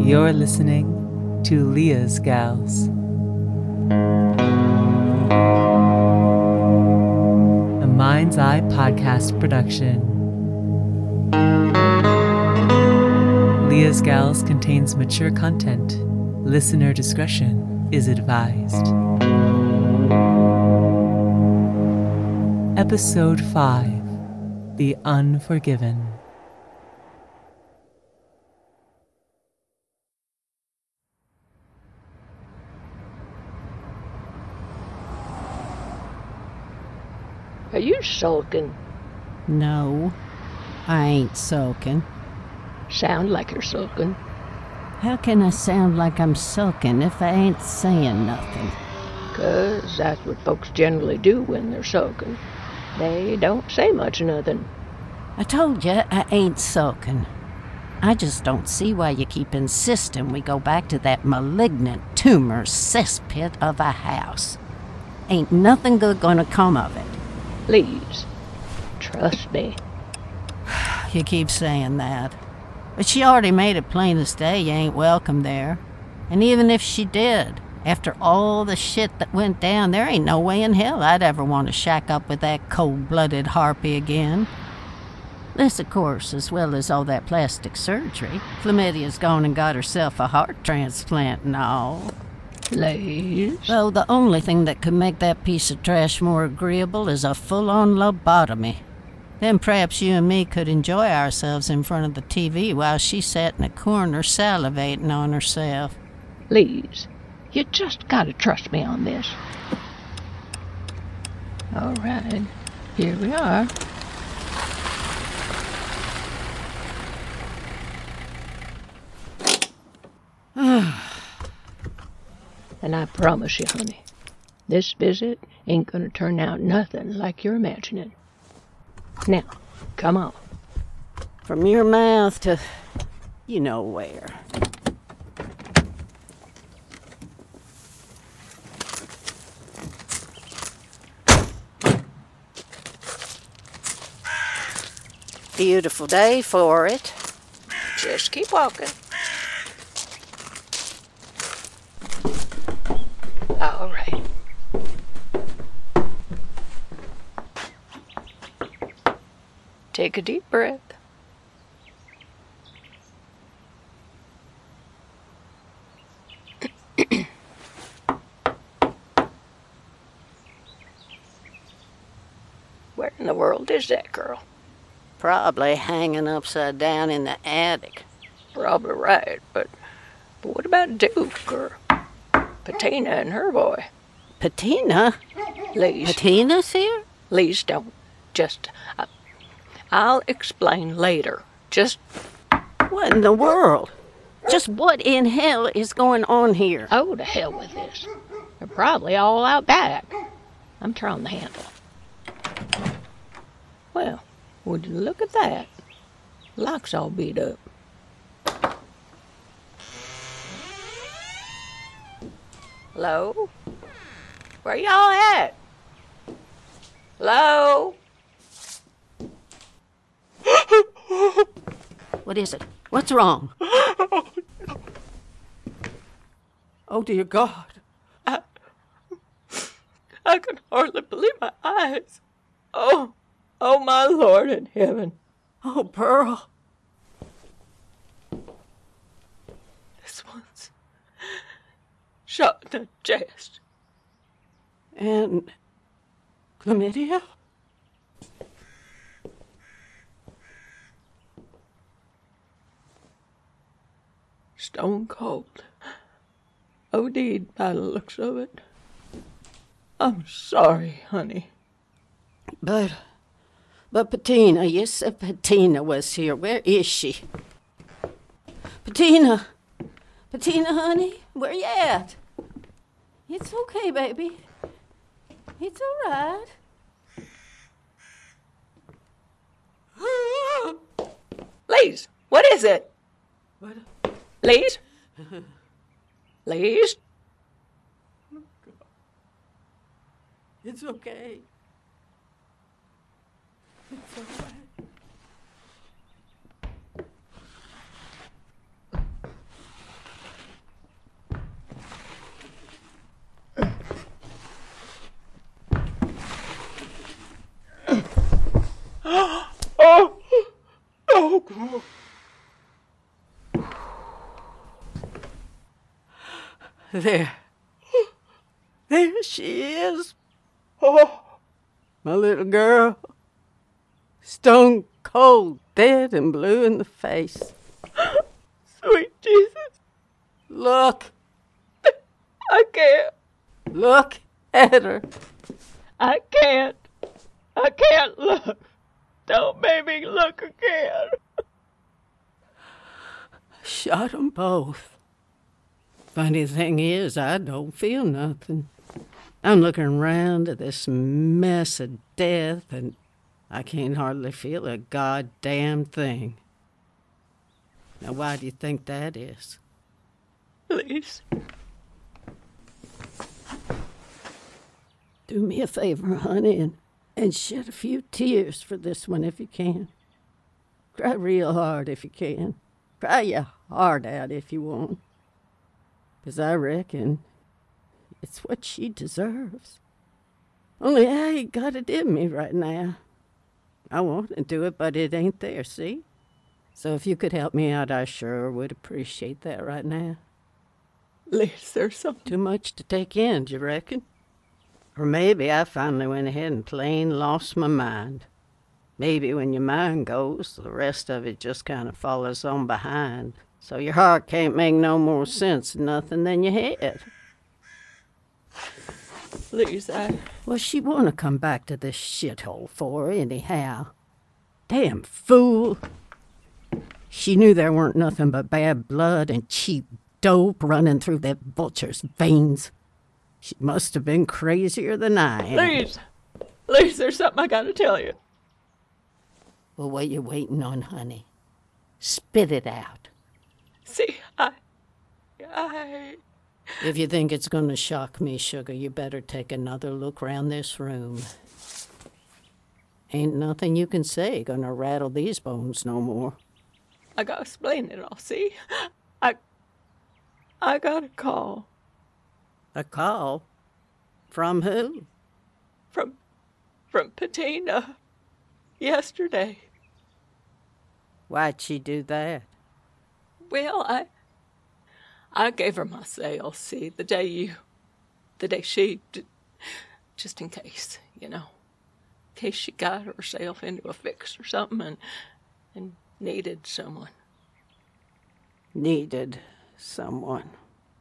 You're listening to Leah's Gals, a Mind's Eye podcast production. Leah's Gals contains mature content. Listener discretion is advised. Episode 5, The Unforgiven. Are you sulking? No, I ain't sulking. Sound like you're sulking. How can I sound like I'm sulking if I ain't saying nothing? 'Cause that's what folks generally do when they're sulking. They don't say much of nothing. I told you I ain't sulking. I just don't see why you keep insisting we go back to that malignant tumor cesspit of a house. Ain't nothing good gonna come of it. Please, trust me. You keep saying that. But she already made it plain as day you ain't welcome there. And even if she did, after all the shit that went down, there ain't no way in hell I'd ever want to shack up with that cold-blooded harpy again. This, of course, as well as all that plastic surgery. Chlamydia's gone and got herself a heart transplant and all. Please. Though the only thing that could make that piece of trash more agreeable is a full-on lobotomy. Then perhaps you and me could enjoy ourselves in front of the TV while she sat in a corner salivating on herself. Please. You just gotta trust me on this. All right. Here we are. And I promise you, honey, this visit ain't gonna turn out nothing like you're imagining. Now, come on. From your mouth to you know where. Beautiful day for it. Just keep walking. All right. Take a deep breath. Where in the world is that girl? Probably hanging upside down in the attic. Probably right, but what about Duke or Patina and her boy? Patina? Please. Patina's here? Please don't. Just, I'll explain later. Just, What in the world? Just what in hell is going on here? oh, to hell with this. They're probably all out back. I'm trying the handle. Well, would you look at that? Lock's all beat up. Hello? Where y'all at? Hello? What is it? What's wrong? Oh, dear God. I can hardly believe my eyes. Oh, my Lord in heaven. Oh, Pearl. This one's shot in the chest. And chlamydia? Stone cold. OD'd by the looks of it. I'm sorry, honey. But Patina, you said Patina was here. Where is she? Patina, honey, where you at? It's okay, baby. It's all right. Lise, what is it? What? Lise? Lise? It's okay. It's all right. There. There she is. Oh, my little girl. Stone cold, dead and blue in the face. Sweet Jesus. Look. I can't. Look at her. I can't. I can't look. Don't make me look again. Shot 'em both. Funny thing is, I don't feel nothing. I'm looking around at this mess of death, and I can't hardly feel a goddamn thing. Now, why do you think that is? Please. Do me a favor, honey, and shed a few tears for this one if you can. Cry real hard if you can. Cry your heart out if you want. 'Cause I reckon it's what she deserves. Only I ain't got it in me right now. I want to do it, but it ain't there, see? So if you could help me out, I sure would appreciate that right now. Liz, there's something. Too much to take in, do you reckon? Or maybe I finally went ahead and plain lost my mind. Maybe when your mind goes, the rest of it just kind of follows on behind. So your heart can't make no more sense of nothing than your head. Please, What's she want to come back to this shithole for, anyhow? Damn fool. She knew there weren't nothing but bad blood and cheap dope running through that vulture's veins. She must have been crazier than I am. Please, there's something I gotta tell you. Well, what you waiting on, honey? Spit it out. See, If you think it's gonna shock me, sugar, you better take another look round this room. Ain't nothing you can say gonna rattle these bones no more. I gotta explain it all, see? I got a call. A call? From who? From Patina. Yesterday. Why'd she do that? Well, I gave her my sale, see, the day she, just in case, in case she got herself into a fix or something and needed someone. Needed someone.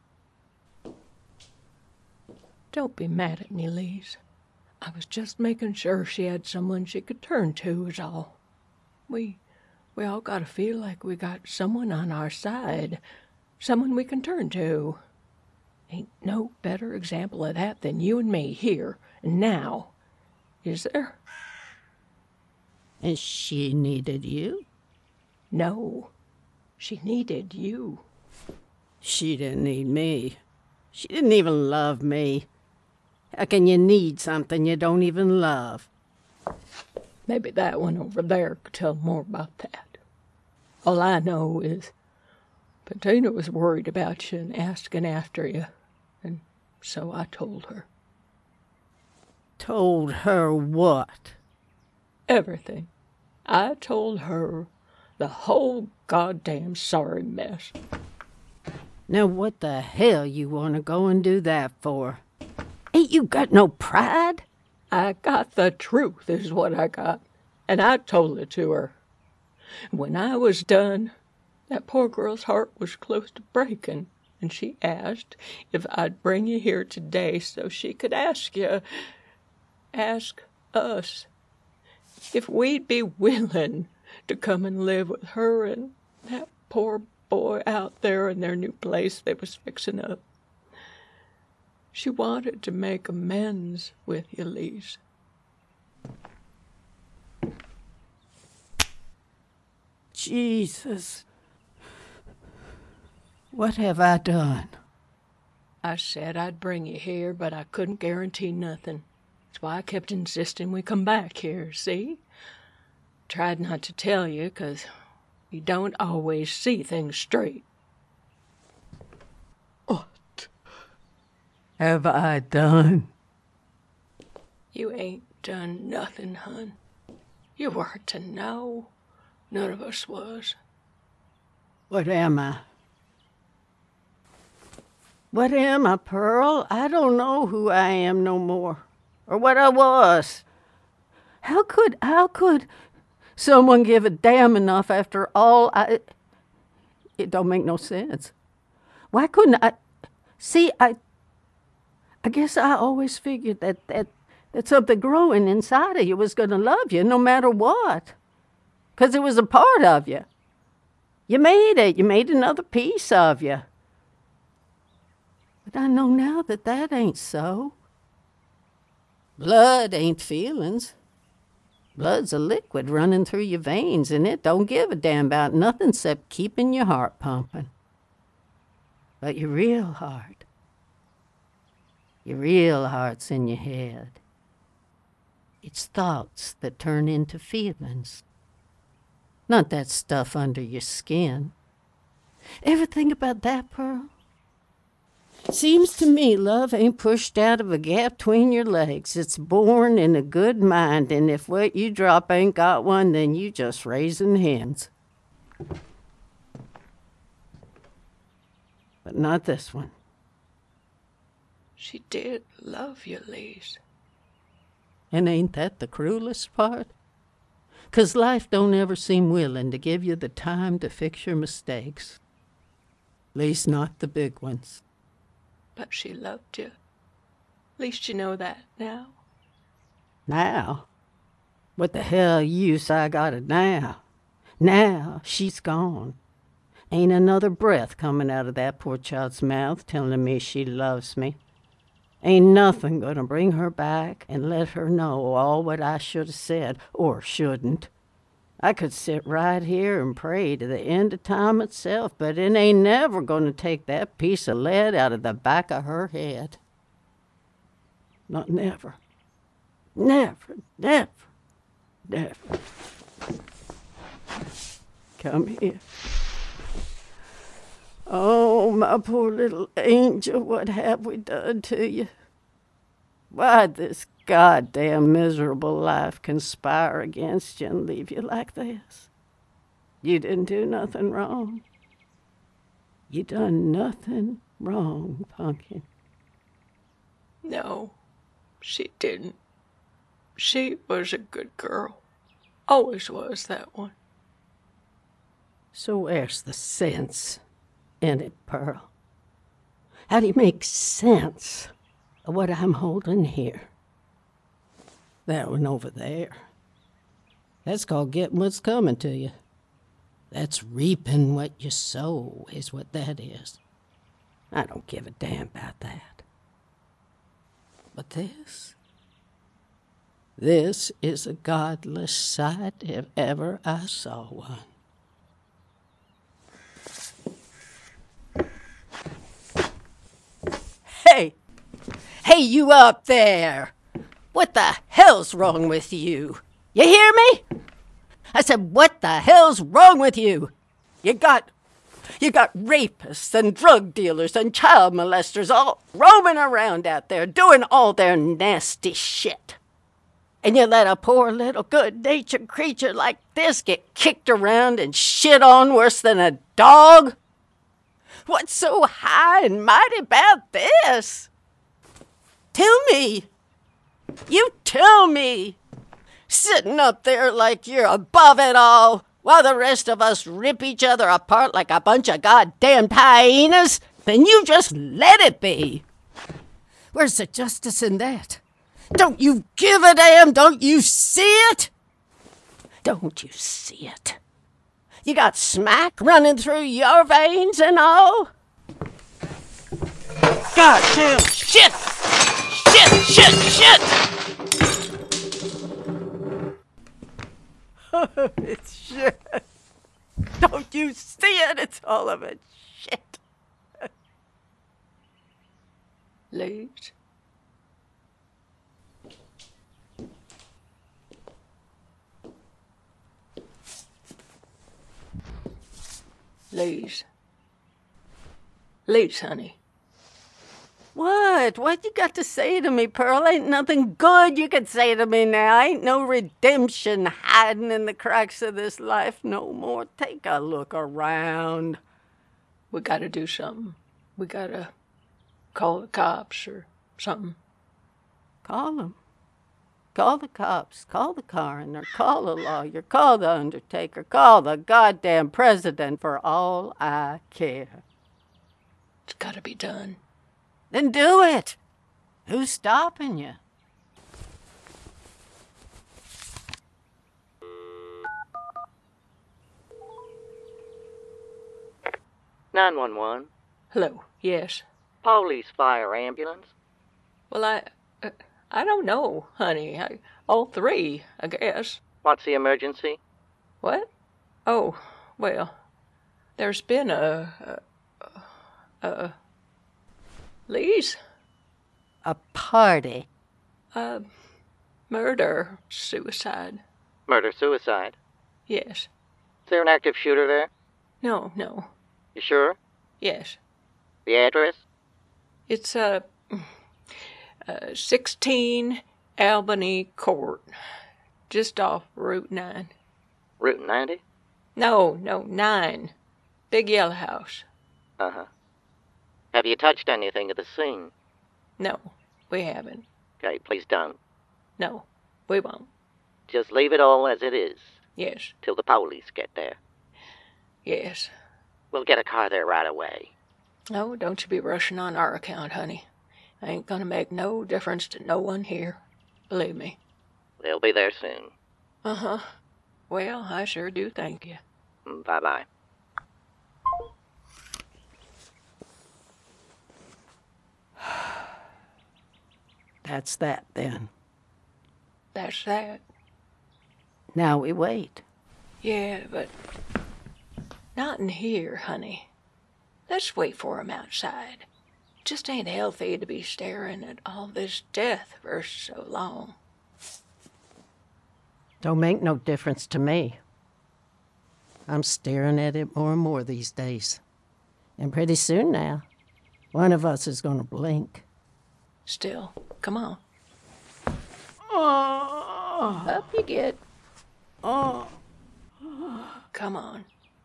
Don't be mad at me, Lise. I was just making sure she had someone she could turn to is all. We all gotta feel like we got someone on our side. Someone we can turn to. Ain't no better example of that than you and me here and now. Is there? And she needed you? No. She needed you. She didn't need me. She didn't even love me. How can you need something you don't even love? Maybe that one over there could tell more about that. All I know is Patina was worried about you and asking after you, and so I told her. Told her what? Everything. I told her the whole goddamn sorry mess. Now what the hell you want to go and do that for? Ain't you got no pride? I got the truth is what I got, and I told it to her. When I was done, that poor girl's heart was close to breaking, and she asked if I'd bring you here today so she could ask us, if we'd be willing to come and live with her and that poor boy out there in their new place they was fixing up. She wanted to make amends with you, Lise. Jesus. What have I done? I said I'd bring you here, but I couldn't guarantee nothing. That's why I kept insisting we come back here, see? Tried not to tell you, 'cause you don't always see things straight. What have I done? You ain't done nothing, hun. You weren't to know. None of us was. What am I? What am I, Pearl? I don't know who I am no more, or what I was. How could someone give a damn enough after all It don't make no sense. Why couldn't I... See, I guess I always figured that something growing inside of you was going to love you no matter what. Because it was a part of you. You made it. You made another piece of you. But I know now that ain't so. Blood ain't feelings. Blood's a liquid running through your veins, and it don't give a damn about nothing except keeping your heart pumping. But your real heart's in your head. It's thoughts that turn into feelings. Not that stuff under your skin. Ever think about that, Pearl? Seems to me love ain't pushed out of a gap between your legs. It's born in a good mind, and if what you drop ain't got one, then you just raising hens. But not this one. She did love you, Lise. And ain't that the cruelest part? 'Cause life don't ever seem willing to give you the time to fix your mistakes. At least not the big ones. But she loved you. At least you know that now. Now? What the hell use I got it now? Now she's gone. Ain't another breath coming out of that poor child's mouth telling me she loves me. Ain't nothing gonna bring her back and let her know all what I should have said, or shouldn't. I could sit right here and pray to the end of time itself, but it ain't never gonna take that piece of lead out of the back of her head. Not never. Never, never, never. Come here. Oh, my poor little angel, what have we done to you? Why'd this goddamn miserable life conspire against you and leave you like this? You didn't do nothing wrong. You done nothing wrong, Pumpkin. No, she didn't. She was a good girl. Always was, that one. So where's the sense in it, Pearl? How do you make sense of what I'm holding here? That one over there. That's called getting what's coming to you. That's reaping what you sow, is what that is. I don't give a damn about that. But this is a godless sight if ever I saw one. Hey, you up there! What the hell's wrong with you? You hear me? I said, what the hell's wrong with you? You got rapists and drug dealers and child molesters all roaming around out there doing all their nasty shit. And you let a poor little good-natured creature like this get kicked around and shit on worse than a dog? What's so high and mighty about this? Tell me. You tell me. Sitting up there like you're above it all, while the rest of us rip each other apart like a bunch of goddamn hyenas, then you just let it be. Where's the justice in that? Don't you give a damn? Don't you see it? Don't you see it? You got smack running through your veins and all? Goddamn shit! Shit! It's shit. Don't you see it? It's all of it shit. Lise. Lise, honey. What? What you got to say to me, Pearl? Ain't nothing good you can say to me now. Ain't no redemption hiding in the cracks of this life no more. Take a look around. We gotta do something. We gotta call the cops or something. Call them. Call the cops, call the coroner, call the lawyer, call the undertaker, call the goddamn president for all I care. It's gotta be done. Then do it. Who's stopping you? (911). Hello, yes. Police, fire, ambulance. Well, I don't know, honey. All three, I guess. What's the emergency? What? Oh, well, there's been a Lise? A party. Murder, suicide. Murder-suicide. Yes. Is there an active shooter there? No. You sure? Yes. The address? It's 16 Albany Court, just off Route 9. Route 90? No, 9. Big yellow house. Uh-huh. Have you touched anything at the scene? No, we haven't. Okay, please don't. No, we won't. Just leave it all as it is. Yes. Till the police get there. Yes. We'll get a car there right away. Oh, don't you be rushing on our account, honey. Ain't gonna make no difference to no one here. Believe me. They'll be there soon. Uh-huh. Well, I sure do thank you. Bye-bye. That's that, then. That's that. Now we wait. Yeah, but not in here, honey. Let's wait for 'em outside. Just ain't healthy to be staring at all this death for so long. Don't make no difference to me. I'm staring at it more and more these days. And pretty soon now, one of us is gonna blink. Still, come on. Oh. Up you get. Oh. Come on.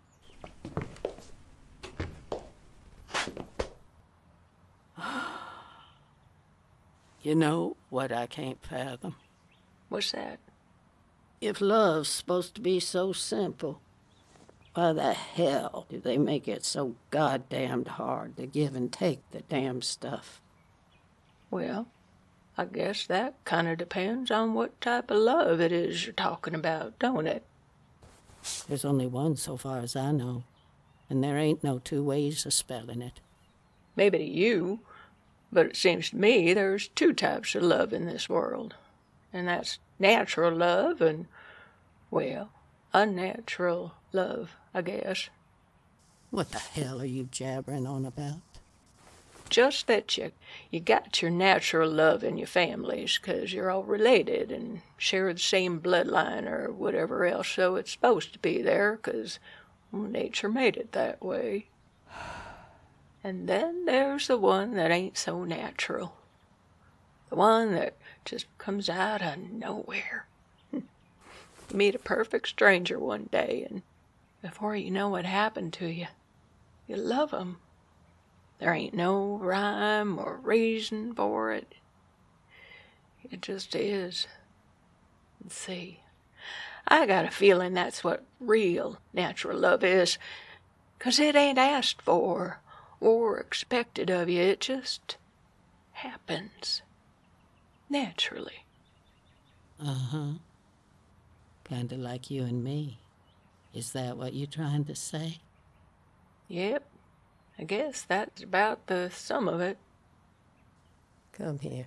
You know what I can't fathom? What's that? If love's supposed to be so simple, why the hell do they make it so goddamned hard to give and take the damn stuff? Well, I guess that kind of depends on what type of love it is you're talking about, don't it? There's only one so far as I know, and there ain't no two ways of spelling it. Maybe to you, but it seems to me there's two types of love in this world. And that's natural love and, well, unnatural love, I guess. What the hell are you jabbering on about? Just that you got your natural love in your families 'cause you're all related and share the same bloodline or whatever else, so it's supposed to be there 'cause nature made it that way. And then there's the one that ain't so natural. The one that just comes out of nowhere. You meet a perfect stranger one day, and before you know what happened to you, you love 'em. There ain't no rhyme or reason for it. It just is. And see, I got a feeling that's what real natural love is, 'cause it ain't asked for or expected of you. It just happens. Naturally. Uh-huh. Kinda like you and me. Is that what you're trying to say? Yep. I guess that's about the sum of it. Come here.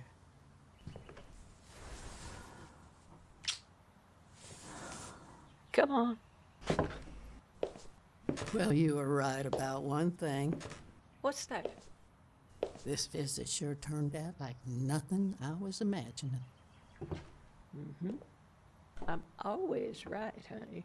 Come on. Well, you were right about one thing. What's that? This visit sure turned out like nothing I was imagining. I'm always right, honey.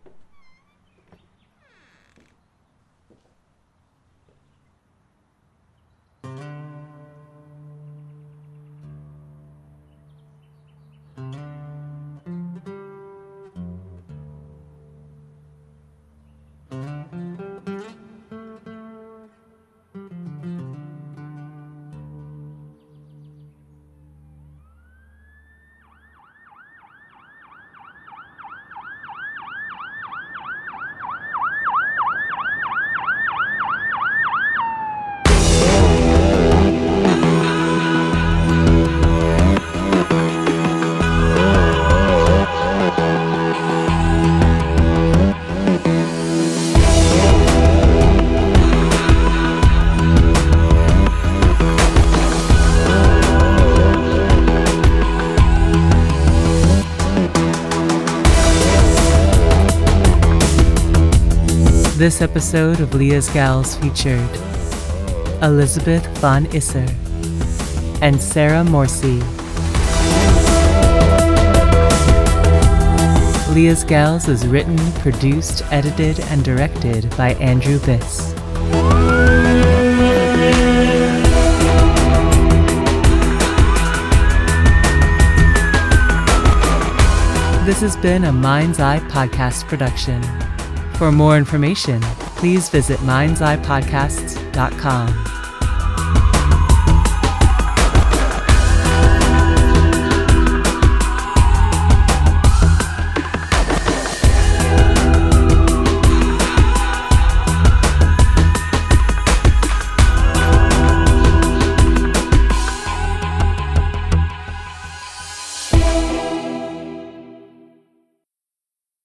This episode of Leah's Gals featured Elizabeth von Isser and Sarah Morsi. Leah's Gals is written, produced, edited, and directed by Andrew Biss. This has been a Mind's Eye Podcast production. For more information, please visit mindseyepodcasts.com.